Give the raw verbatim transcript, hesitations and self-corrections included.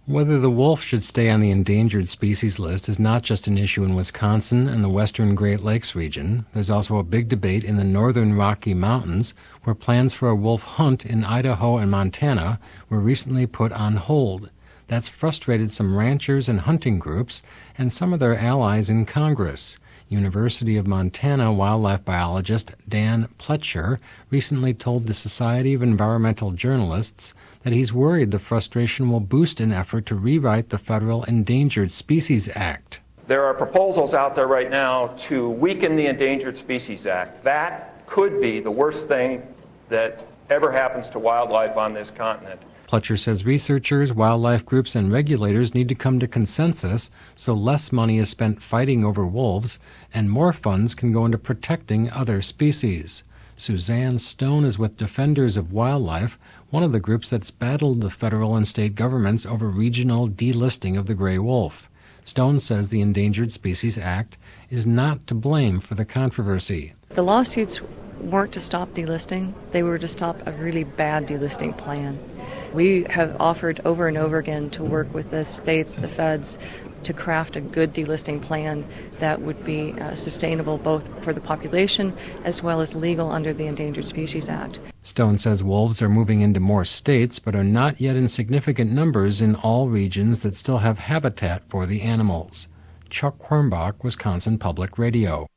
Whether the wolf should stay on the endangered species list is not just an issue in Wisconsin and the western Great Lakes region. There's also a big debate in the northern Rocky Mountains, where plans for a wolf hunt in Idaho and Montana were recently put on hold. That's frustrated some ranchers and hunting groups and some of their allies in Congress. University of Montana wildlife biologist Dan Pletcher recently told the Society of Environmental Journalists that he's worried the frustration will boost an effort to rewrite the federal Endangered Species Act. There are proposals out there right now to weaken the Endangered Species Act. That could be the worst thing that ever happens to wildlife on this continent. Pletcher says researchers, wildlife groups, and regulators need to come to consensus so less money is spent fighting over wolves and more funds can go into protecting other species. Suzanne Stone is with Defenders of Wildlife, one of the groups that's battled the federal and state governments over regional delisting of the gray wolf. Stone says the Endangered Species Act is not to blame for the controversy. The lawsuits weren't to stop delisting. They were to stop a really bad delisting plan. We have offered over and over again to work with the states, the feds, to craft a good delisting plan that would be uh, sustainable both for the population as well as legal under the Endangered Species Act. Stone says wolves are moving into more states but are not yet in significant numbers in all regions that still have habitat for the animals. Chuck Quirmbach, Wisconsin Public Radio.